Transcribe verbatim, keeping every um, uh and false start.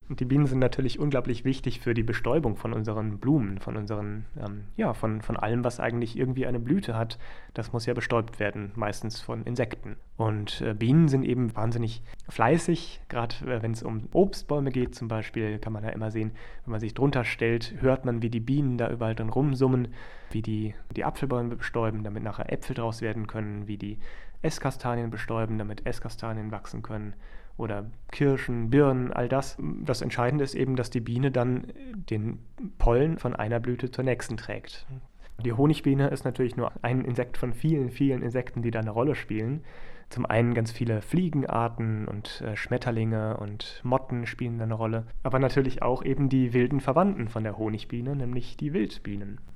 Und die Bienen sind natürlich unglaublich wichtig für die Bestäubung von unseren Blumen, von unseren, ähm, ja, von, von allem, was eigentlich irgendwie eine Blüte hat. Das muss ja bestäubt werden, meistens von Insekten. Und äh, Bienen sind eben wahnsinnig fleißig, gerade äh, wenn es um Obstbäume geht zum Beispiel, kann man ja immer sehen, wenn man sich drunter stellt, hört man, wie die Bienen da überall drin rumsummen, wie die die Apfelbäume bestäuben, damit nachher Äpfel draus werden können, wie die Esskastanien bestäuben, damit Esskastanien wachsen können. Oder Kirschen, Birnen, all das. Das Entscheidende ist eben, dass die Biene dann den Pollen von einer Blüte zur nächsten trägt. Die Honigbiene ist natürlich nur ein Insekt von vielen, vielen Insekten, die da eine Rolle spielen. Zum einen ganz viele Fliegenarten und äh, Schmetterlinge und Motten spielen da eine Rolle. Aber natürlich auch eben die wilden Verwandten von der Honigbiene, nämlich die Wildbienen.